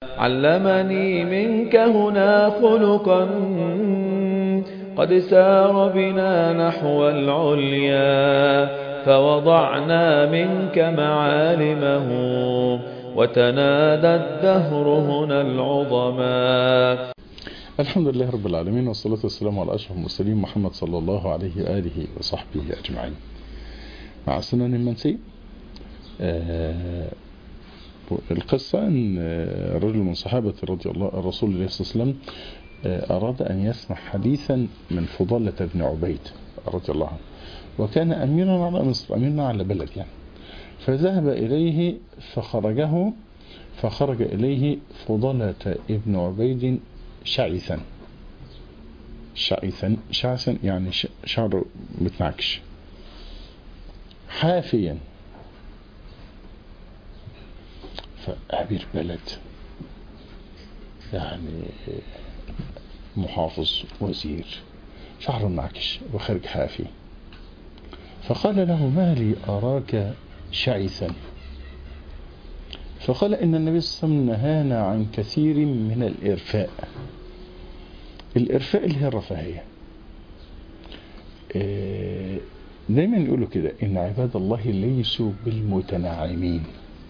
علمني منك هنا خلقا قد سار بنا نحو العليا، فوضعنا منك معالمه وتنادى الدهر هنا العظما. الحمد لله رب العالمين، والصلاة والسلام على أشرف المرسلين محمد صلى الله عليه وآله وصحبه أجمعين. مع السنن المنسي القصة أن رجل من صحابة رضي الله الرسول الله صلى الله عليه وسلم أراد أن يسمع حديثا من فضالة بن عبيد رضي الله عنه، وكان أميرا على مصر، أميرا على بلد يعني. فذهب إليه فخرج إليه فضالة ابن عبيد شعثا يعني شعره متنعكش، حافيا. فأمير بلد يعني محافظ وزير، شعره منعكش وخارج حافي. فقال له: ما لي أراك شعثا؟ فقال: إن النبي صلى الله عليه وسلم نهانا عن كثير من الإرفاء. الإرفاء اللي هي الرفاهية. دايما يقولوا كده: إن عباد الله ليسوا بالمتنعمين.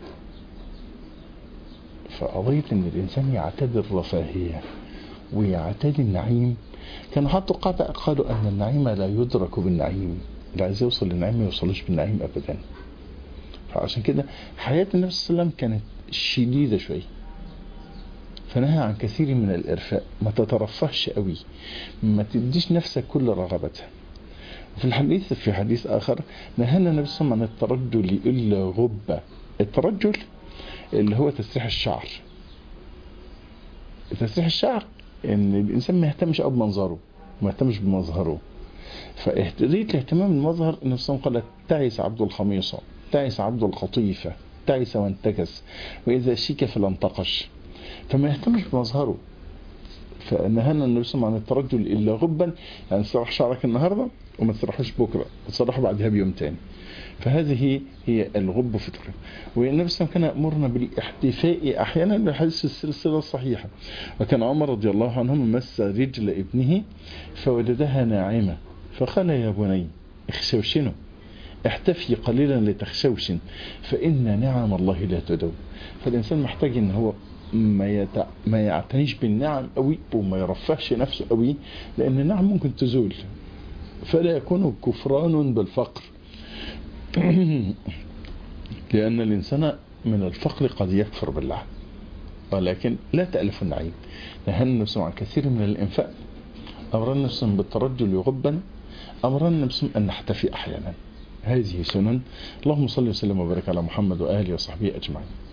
فقضية إن الإنسان يعتاد الرفاهية ويعتاد النعيم، كانوا حطوا قاعدة قالوا أن النعيم لا يدرك بالنعيم، اللي عايز يوصل للنعيم ما يوصلش بالنعيم أبدا. فعشان كده حياة النبي صلى الله عليه وسلم كانت شديدة شوية، فنهى عن كثير من الإرفاء. ما تترفهش قوي، ما تديش نفسك كل رغبتها. وفي الحديث في حديث آخر نهانا النبي صلى الله عليه وسلم عن الترجل إلا غبة. الترجل اللي هو تسريح الشعر. تسريح الشعر ان الانسان ما يهتمش قوي بمنظره، ما يهتمش بمظهره. فاهتديت الاهتمام بالمظهر ان الرسول قال: تعس عبد الخميصة، تعس عبد القطيفة، تعس وانتكس، واذا شيك فلا انتقش. فما يهتمش بمظهره. فنهانا النبي صلى الله عليه وسلم عن الترجل الا غبا، يعني تسرح شعرك النهارده وما تسرحوش بكره، تسرحه بعدها بيوم تاني. فهذه هي الغب في الترجل. والنبي صلى الله عليه وسلم كان يأمرنا بالاحتفاء احيانا بحديث السلسله الصحيحه. وكان عمر رضي الله عنه مس رجل ابنه فوجدها ناعمه، فقال: يا بني اخشوشنه، احتفي قليلا لتخشوشن، فإن نعم الله لا تدوم. فالإنسان محتاج ان هو ما يعتنيش بالنعم قوي وما يرفهش نفسه قوي، لأن النعم ممكن تزول، فلا يكون كفران بالفقر. لأن الإنسان من الفقر قد يكفر بالله، ولكن لا تألف النعيم. نهى النبي عن كثير من الإنفاق، أمرنا النبي بالترجل غبا، أمرنا النبي أن نحتفي أحيانا. هذه سنن. اللهم صل وسلم وبارك على محمد وآله وصحبه أجمعين.